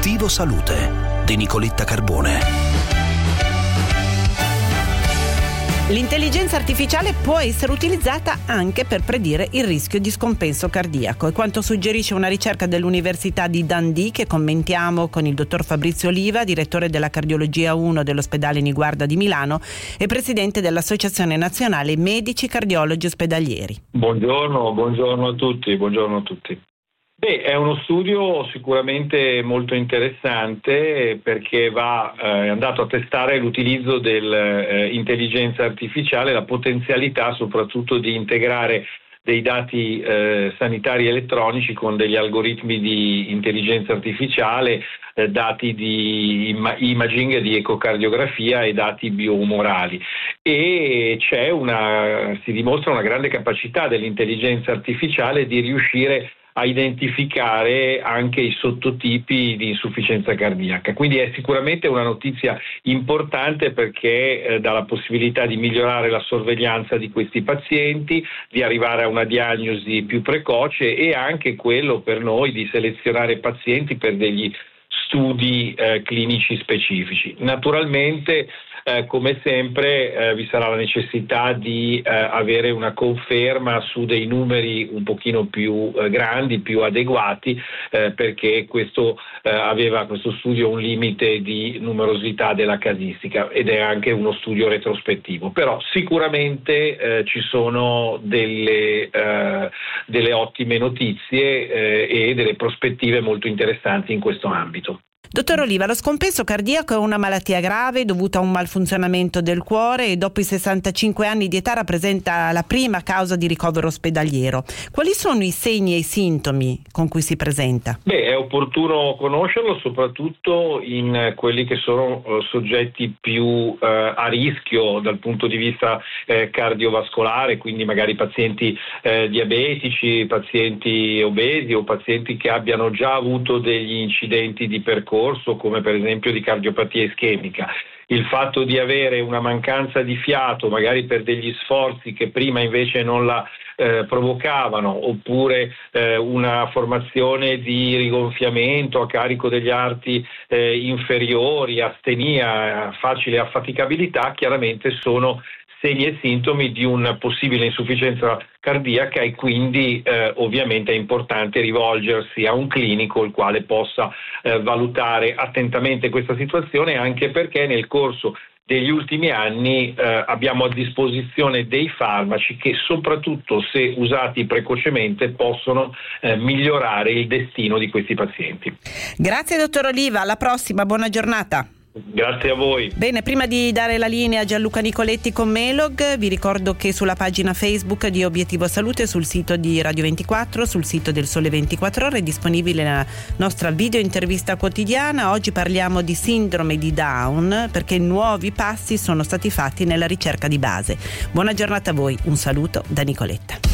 Obiettivo Salute di Nicoletta Carbone. L'intelligenza artificiale può essere utilizzata anche per predire il rischio di scompenso cardiaco, e quanto suggerisce una ricerca dell'Università di Dundee che commentiamo con il dottor Fabrizio Oliva, direttore della cardiologia 1 dell'ospedale Niguarda di Milano e presidente dell'Associazione Nazionale Medici Cardiologi Ospedalieri. Buongiorno a tutti. È uno studio sicuramente molto interessante perché è andato a testare l'utilizzo dell'intelligenza artificiale, la potenzialità soprattutto di integrare dei dati sanitari elettronici con degli algoritmi di intelligenza artificiale, dati di imaging, di ecocardiografia e dati bioumorali. E si dimostra una grande capacità dell'intelligenza artificiale di riuscire a identificare anche i sottotipi di insufficienza cardiaca. Quindi è sicuramente una notizia importante perché dà la possibilità di migliorare la sorveglianza di questi pazienti, di arrivare a una diagnosi più precoce e anche quello per noi di selezionare pazienti per degli studi clinici specifici. Naturalmente, come sempre, vi sarà la necessità di avere una conferma su dei numeri un pochino più grandi, più adeguati, perché questo studio un limite di numerosità della casistica ed è anche uno studio retrospettivo. Però sicuramente ci sono delle ottime notizie e delle prospettive molto interessanti in questo ambito. Dottor Oliva, lo scompenso cardiaco è una malattia grave dovuta a un malfunzionamento del cuore e dopo i 65 anni di età rappresenta la prima causa di ricovero ospedaliero. Quali sono i segni e i sintomi con cui si presenta? È opportuno conoscerlo soprattutto in quelli che sono soggetti più a rischio dal punto di vista cardiovascolare, quindi magari pazienti diabetici, pazienti obesi o pazienti che abbiano già avuto degli incidenti di percorso, come per esempio di cardiopatia ischemica. Il fatto di avere una mancanza di fiato, magari per degli sforzi che prima invece non la provocavano, oppure una formazione di rigonfiamento a carico degli arti inferiori, astenia, facile affaticabilità, chiaramente sono segni e sintomi di una possibile insufficienza cardiaca e quindi ovviamente è importante rivolgersi a un clinico il quale possa valutare attentamente questa situazione, anche perché nel corso degli ultimi anni abbiamo a disposizione dei farmaci che soprattutto se usati precocemente possono migliorare il destino di questi pazienti. Grazie dottor Oliva, alla prossima, buona giornata. Grazie a voi. Bene, prima di dare la linea a Gianluca Nicoletti con Melog, vi ricordo che sulla pagina Facebook di Obiettivo Salute, sul sito di Radio 24, sul sito del Sole 24 Ore è disponibile la nostra video intervista quotidiana. Oggi parliamo di sindrome di Down perché nuovi passi sono stati fatti nella ricerca di base. Buona giornata a voi, un saluto da Nicoletta.